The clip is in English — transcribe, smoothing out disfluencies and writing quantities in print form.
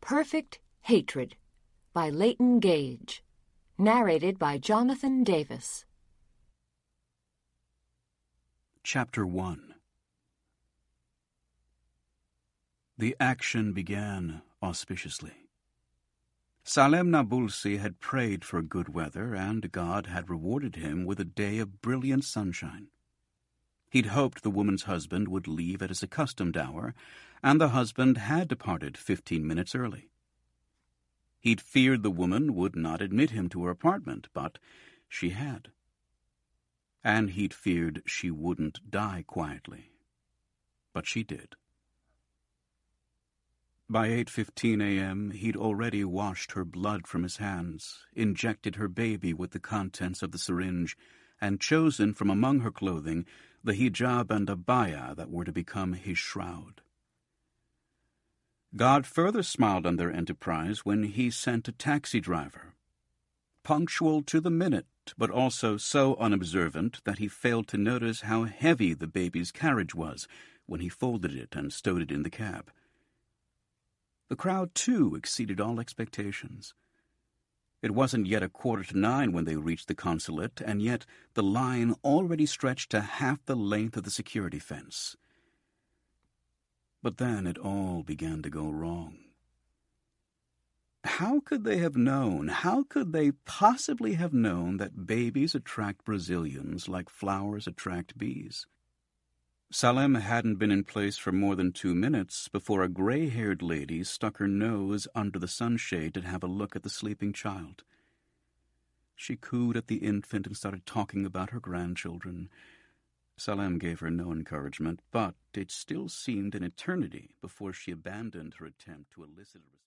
Perfect Hatred by Leighton Gage. Narrated by Jonathan Davis. Chapter 1. The action began auspiciously. Salem Nabulsi had prayed for good weather, and God had rewarded him with a day of brilliant sunshine. He'd hoped the woman's husband would leave at his accustomed hour, and the husband had departed 15 minutes early. He'd feared the woman would not admit him to her apartment, but she had. And he'd feared she wouldn't die quietly. But she did. By 8:15 a.m., he'd already washed her blood from his hands, injected her baby with the contents of the syringe, and chosen from among her clothing the hijab and abaya that were to become his shroud. God further smiled on their enterprise when he sent a taxi driver, punctual to the minute, but also so unobservant that he failed to notice how heavy the baby's carriage was when he folded it and stowed it in the cab. The crowd, too, exceeded all expectations. It wasn't yet 8:45 when they reached the consulate, and yet the line already stretched to half the length of the security fence. But then it all began to go wrong. How could they have known, how could they possibly have known that babies attract Brazilians like flowers attract bees? Salem hadn't been in place for more than 2 minutes before a gray-haired lady stuck her nose under the sunshade to have a look at the sleeping child. She cooed at the infant and started talking about her grandchildren. Salem gave her no encouragement, but it still seemed an eternity before she abandoned her attempt to elicit a response.